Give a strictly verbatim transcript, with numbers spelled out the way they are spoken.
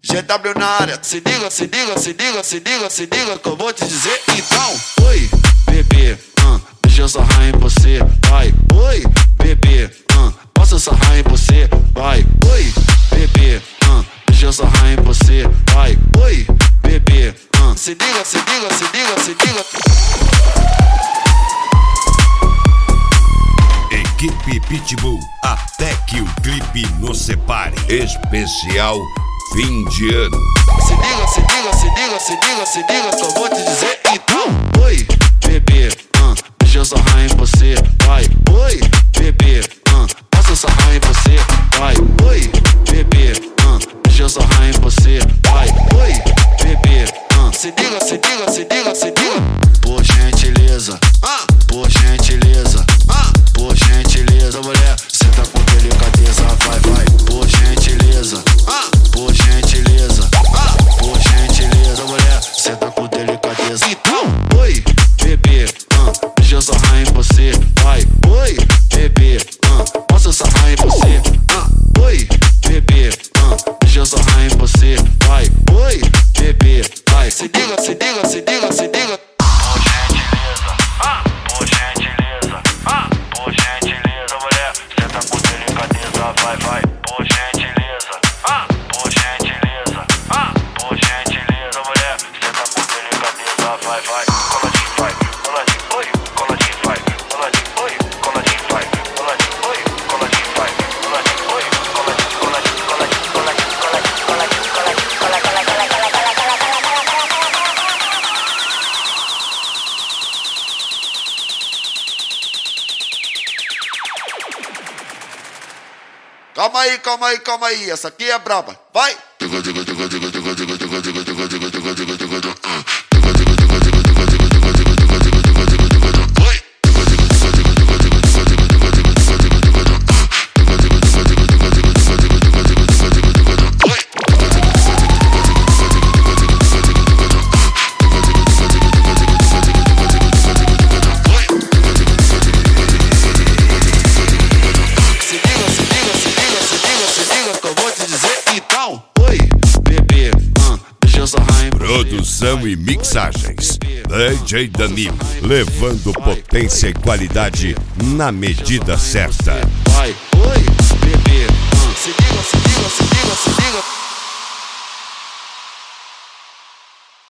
G W na área, se liga, se liga, se liga, se liga, se liga que eu vou te dizer. Então, oi, bebê, uh, deixa eu sarrar em você, vai. Oi, bebê, uh, posso sarrar em você, vai. Oi, bebê, uh, deixa eu sarrar em você, vai. Oi, bebê, uh, se liga, se liga, se liga, se liga. Equipe Pitbull, até que o clipe nos separe. Especial fim de ano. Se liga, se liga, se liga, se liga, se liga que eu vou te dizer. Então, oi, bebê, uh, deixa eu sarrar em você, vai. Oi, bebê, uh, posso sarrar em você, vai. Oi, bebê, uh, deixa eu sarrar em você, vai. Oi, bebê, uh, se liga, se liga, se liga, se liga. Por gentileza, uh, por gentileza, uh, por gentileza, mulher, senta com delicadeza, vai, vai. Por gentileza, uh, por gentileza, uh, por gentileza, mulher, senta com delicadeza. Então, oi, bebê, uh, deixa eu sarrar em você, vai. Oi, bebê, uh, posso sarrar em você, uh, oi, bebê, uh, deixa eu sarrar em você, vai. Oi, bebê, vai. Se liga, se liga, se liga, se liga. Por gentileza, ah, por gentileza, ah, por gentileza, mulher, senta com delicadeza, vai, vai. Por gentileza, ah, por gentileza, ah, por gentileza, mulher, senta com delicadeza, vai, vai. Coladinho, vai, coladinho, oi, coladinho, vai, coladinho, oi, coladinho, vai, coladinho, oi, coladinho, vai, coladinho, oi, coladinho, coladinho, coladinho, coladinho, coladinho, coladinho, coladinho, coladinho. Calma aí, calma aí, calma aí, essa aqui é braba, vai! Produção e mixagens D J Danilo, levando potência e qualidade na medida certa. Vai, oi.